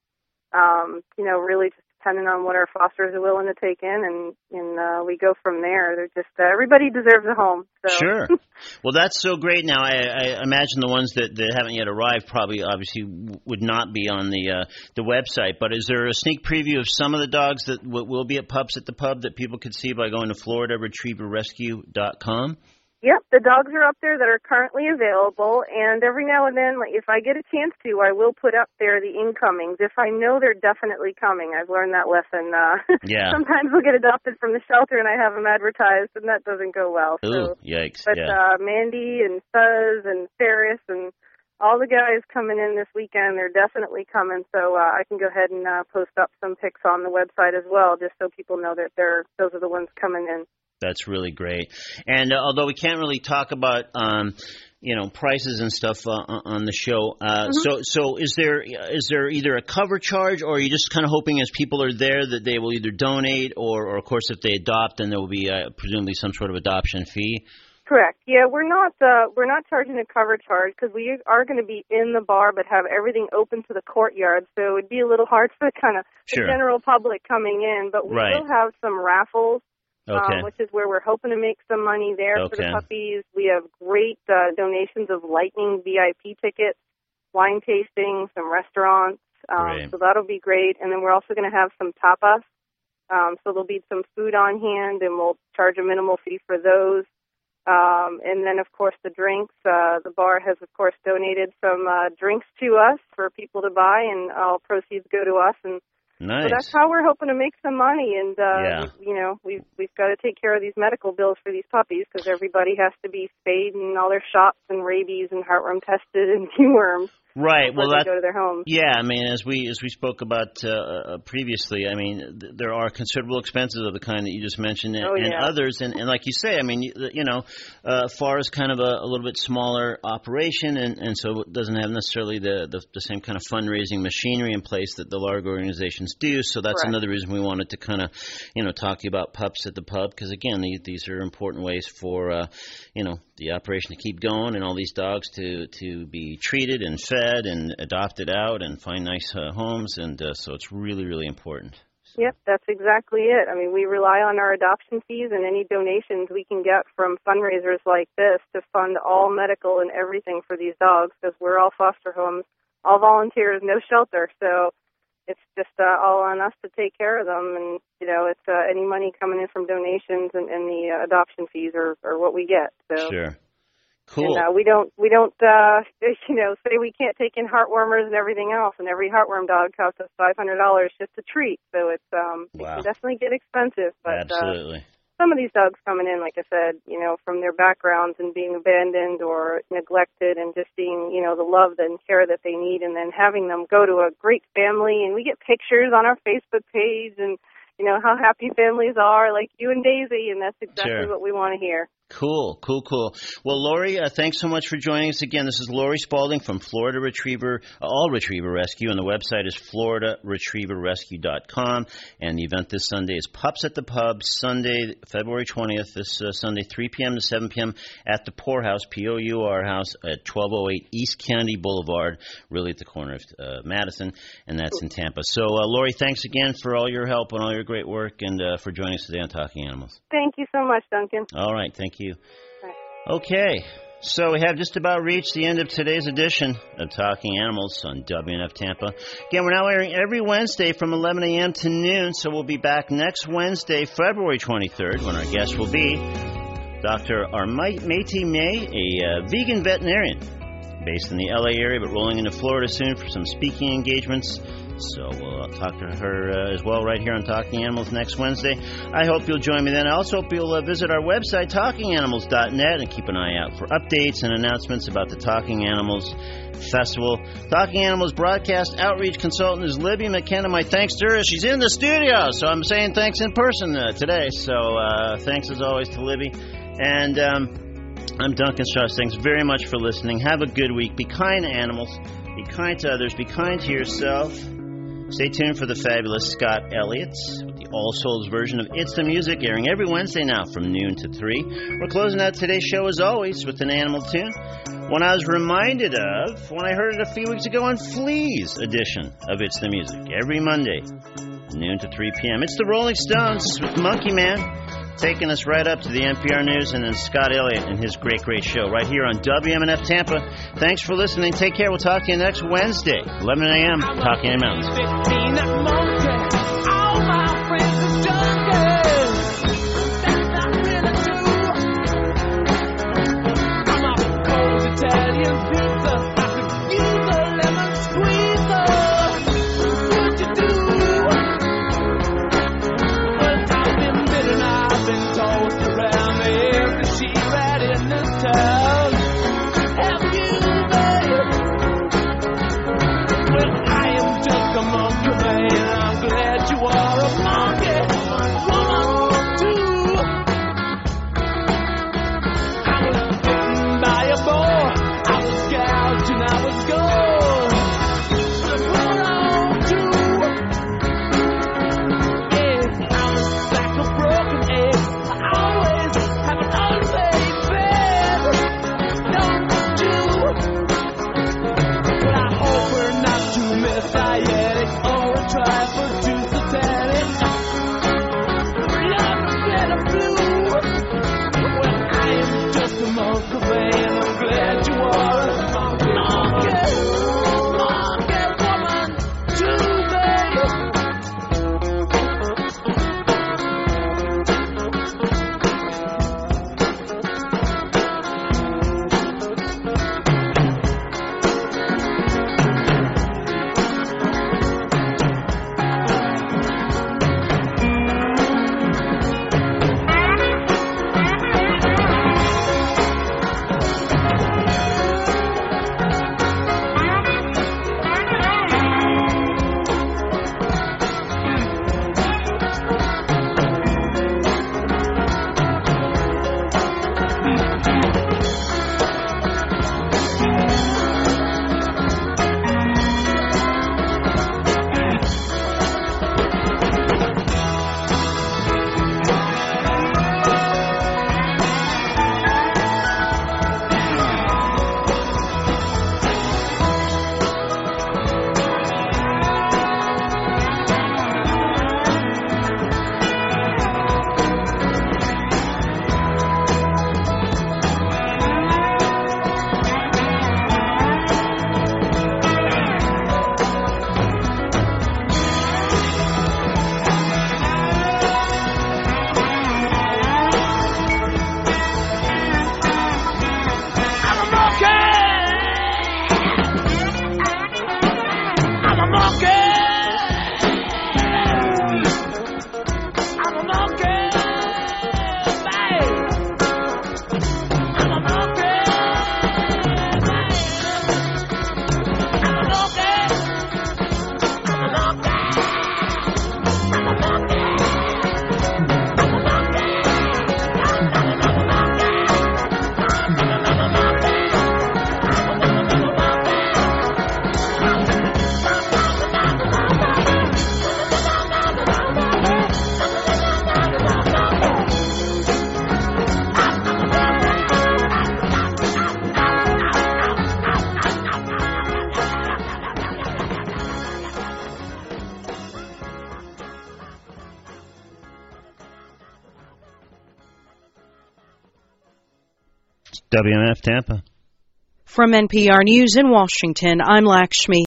really just depending on what our fosters are willing to take in, and we go from there. They're just, everybody deserves a home. So. Sure. Well, that's so great. Now, I imagine the ones that haven't yet arrived probably obviously would not be on the website, but is there a sneak preview of some of the dogs that will be at Pups at the Pub that people could see by going to FloridaRetrieverRescue.com? Yep, the dogs are up there that are currently available, and every now and then, like, if I get a chance to, I will put up there the incomings. If I know they're definitely coming, I've learned that lesson. Yeah. Sometimes we'll get adopted from the shelter, and I have them advertised, and that doesn't go well. Ooh, yikes, But Mandy and Fuzz and Ferris and all the guys coming in this weekend, they're definitely coming, so I can go ahead and post up some pics on the website as well, just so people know that those are the ones coming in. That's really great. And although we can't really talk about, prices and stuff on the show, so is there either a cover charge, or are you just kind of hoping as people are there that they will either donate, or of course if they adopt, then there will be presumably some sort of adoption fee? Correct. Yeah, we're not charging a cover charge because we are going to be in the bar, but have everything open to the courtyard. So it would be a little hard for the general public coming in. But we will have some raffles. Okay. Which is where we're hoping to make some money there for the puppies. We have great donations of Lightning VIP tickets, wine tasting, some restaurants. So that'll be great. And then we're also going to have some tapas. So there'll be some food on hand, and we'll charge a minimal fee for those. And then, of course, the drinks. The bar has, of course, donated some drinks to us for people to buy, and all proceeds go to us. And nice. So that's how we're hoping to make some money, and we've got to take care of these medical bills for these puppies because everybody has to be spayed and all their shots and rabies and heartworm tested and dewormed. Right. Well, they go to their homes. Yeah. I mean, as we spoke about previously, I mean, there are considerable expenses of the kind that you just mentioned, and others, and like you say, I mean, FAR is kind of a little bit smaller operation, and so it doesn't have necessarily the same kind of fundraising machinery in place that the large organizations do. So that's another reason we wanted to kind of, talk to you about Pups at the Pub, because again, these are important ways for the operation to keep going, and all these dogs to be treated and fed and adopted out and find nice homes, and so it's really, really important. Yep, that's exactly it. I mean, we rely on our adoption fees and any donations we can get from fundraisers like this to fund all medical and everything for these dogs, because we're all foster homes, all volunteers, no shelter, so it's just all on us to take care of them, and it's any money coming in from donations and the adoption fees are what we get. So. Sure. Cool. And we don't say we can't take in heartwarmers and everything else, and every heartworm dog costs us $500 just to treat. So it's it can definitely get expensive. But absolutely. Some of these dogs coming in, like I said, from their backgrounds and being abandoned or neglected, and just seeing the love and care that they need, and then having them go to a great family, and we get pictures on our Facebook page, and how happy families are, like you and Daisy, and that's exactly what we want to hear. Cool. Well, Lori, thanks so much for joining us again. This is Lori Spalding from Florida Retriever, All Retriever Rescue, and the website is FloridaRetrieverRescue.com. And the event this Sunday is Pups at the Pub, Sunday, February 20th, this Sunday, 3 p.m. to 7 p.m. at the Poorhouse, P-O-U-R House, at 1208 East Kennedy Boulevard, really at the corner of Madison, and that's in Tampa. So, Lori, thanks again for all your help and all your great work, and for joining us today on Talking Animals. Thank you so much, Duncan. All right, thank you. Okay, so we have just about reached the end of today's edition of Talking Animals on WNF Tampa. Again, we're now airing every Wednesday from 11 a.m. to noon, so we'll be back next Wednesday, February 23rd, when our guest will be Dr. Armaiti May, a vegan veterinarian. based in the LA area, but rolling into Florida soon for some speaking engagements. So we'll talk to her as well right here on Talking Animals next Wednesday. I hope you'll join me then. I also hope you'll visit our website, talkinganimals.net, and keep an eye out for updates and announcements about the Talking Animals Festival. Talking Animals broadcast outreach consultant is Libby McKenna. My thanks to her. She's in the studio, so I'm saying thanks in person today. So thanks as always to Libby. And I'm Duncan Strauss. Thanks very much for listening. Have a good week. Be kind to animals. Be kind to others. Be kind to yourself. Stay tuned for the fabulous Scott Elliott with the All Souls version of It's the Music, airing every Wednesday now from noon to 3. We're closing out today's show, as always, with an animal tune. One I was reminded of when I heard it a few weeks ago on Flea's edition of It's the Music, every Monday, noon to 3 p.m. It's the Rolling Stones with Monkey Man, taking us right up to the NPR News, and then Scott Elliott and his great, great show right here on WMNF Tampa. Thanks for listening. Take care. We'll talk to you next Wednesday, 11 a.m., Talking Animals. All my friends are junkies. That's not really true. I'm a cold Italian pizza. I could use a lemon squeezer. What you do? Well, I've been bitten, I've been tossed around every she rat in this town. Have you, babe? Well, I am just a monkey man. I'm glad you are a monkey woman too. I was bitten by a boar. I was gouged and I was gone. Hold on to. Yeah, I'm a sack of broken eggs. I always have an unmade bed. Don't you? But I hope we're not too messianic or a trifle too satanic. Love red or blue. Well, I am just a monkey man. I'm glad you are a monkey woman too, babe. WMNF Tampa. From NPR News in Washington, I'm Lakshmi